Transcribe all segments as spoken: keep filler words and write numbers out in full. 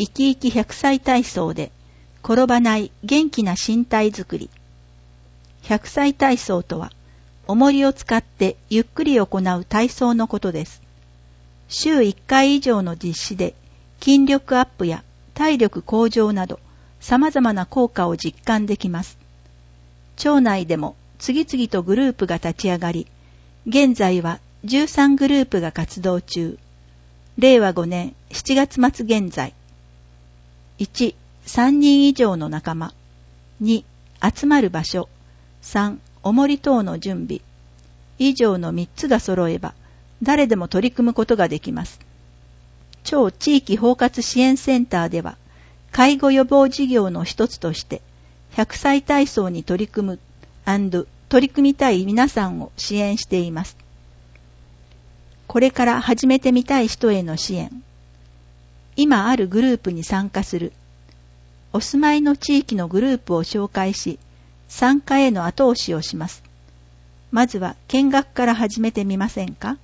生き生き百歳体操で転ばない元気な身体づくり。百歳体操とは、重りを使ってゆっくり行う体操のことです。週いっかい以上の実施で筋力アップや体力向上など様々な効果を実感できます。町内でも次々とグループが立ち上がり、現在はじゅうさんグループが活動中。れいわごねんしちがつ末現在。いち、さんにん以上の仲間。に、集まる場所。さん、重り等の準備。以上のみっつが揃えば、誰でも取り組むことができます。町地域包括支援センターでは、介護予防事業の一つとして、百歳体操に取り組む&取り組みたい皆さんを支援しています。これから始めてみたい人への支援。今あるグループに参加する。お住まいの地域のグループを紹介し、参加への後押しをします。まずは見学から始めてみませんか？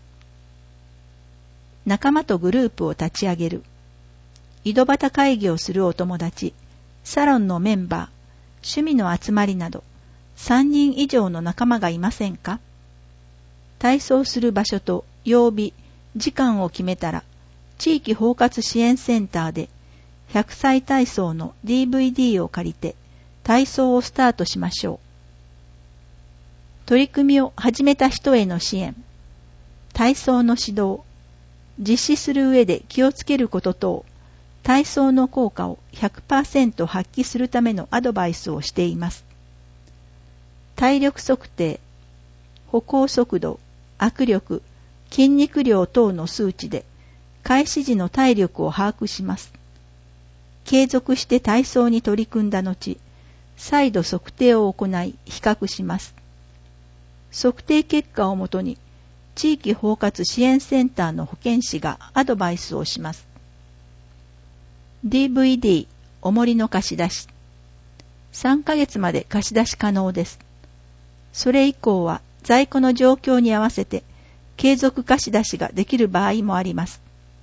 仲間とグループを立ち上げる。井戸端会議をするお友達、サロンのメンバー、趣味の集まりなど、さんにん以上の仲間がいませんか？体操する場所と曜日、時間を決めたら、地域包括支援センターで百歳体操の ディーブイディー を借りて体操をスタートしましょう。取り組みを始めた人への支援。体操の指導。実施する上で気をつけること等、体操の効果を ひゃくパーセント 発揮するためのアドバイスをしています。体力測定、歩行速度、握力、筋肉量等の数値で開始時の体力を把握します。継続して体操に取り組んだ後、再度測定を行い比較します。測定結果をもとに地域包括支援センターの保健師がアドバイスをします。ディーブイディー 重りの貸し出し。さんかげつまで貸し出し可能です。それ以降は在庫の状況に合わせて継続貸し出しができる場合もあります。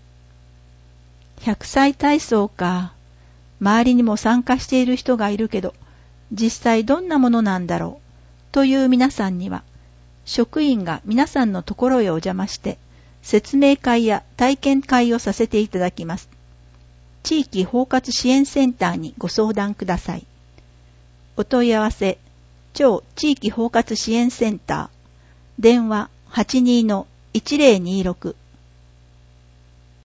百歳体操か。周りにも参加している人がいるけど、実際どんなものなんだろうという皆さんには、職員が皆さんのところへお邪魔して、説明会や体験会をさせていただきます。地域包括支援センターにご相談ください。お問い合わせ、町地域包括支援センター、電話 はちにーのいちぜろにーろく